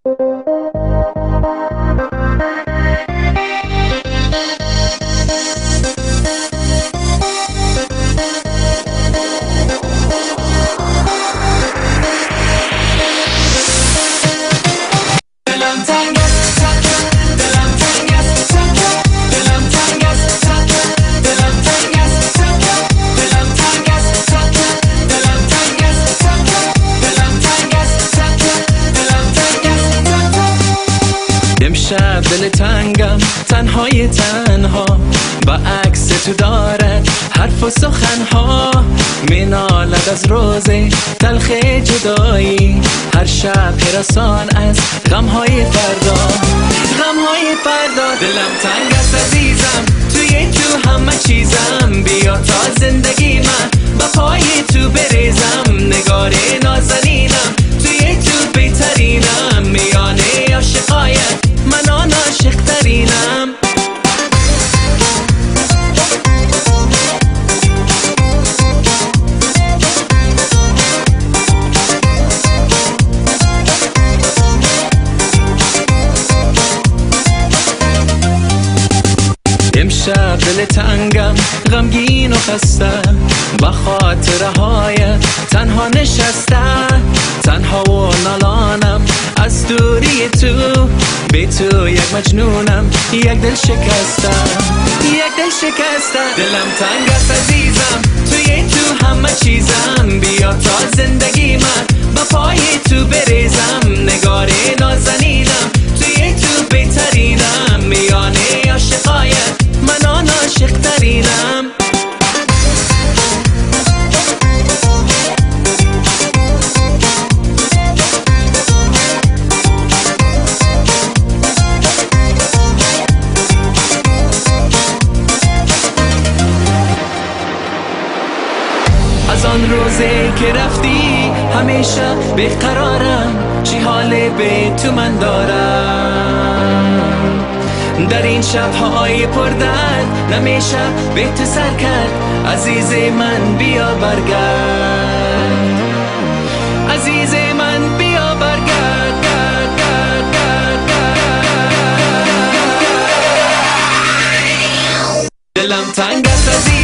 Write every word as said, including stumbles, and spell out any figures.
امشب دل تنگم تنهای تنها با عکس تو دارد حرف و سخنها مینالد از روزه تلخ جدایی هر شب حراسان از غمهای فردا غمهای فردا دلم تنگ است عزیزم توی تو همه چیزم بیا تا زندگی من با پای تو بریزم نگار نازنینم توی تو بهترینم میانه عاشقایت من آن عاشق ترینم امشب دل تنگم غمگین و خسته با خاطرهایت تنها نشسته تنها و نالانم از دوری تو به تو یک مجنونم یک دل شکسته یک دل شکسته دلم تنگ است عزیزم توی تو همه چیزم بیا تا زندگی من با پای تو بریزم نگار نازنینم توی تو بهترینم میانه عاشقایت من آن عاشق ترینم از آن روزی که رفتی همیشه بیقرارم چی حال به تو من دارم در این شب‌های پردرد نمیشه به تو سر کرد عزیز من بیا برگرد عزیز من بیا برگرد دلم تنگ است عزیز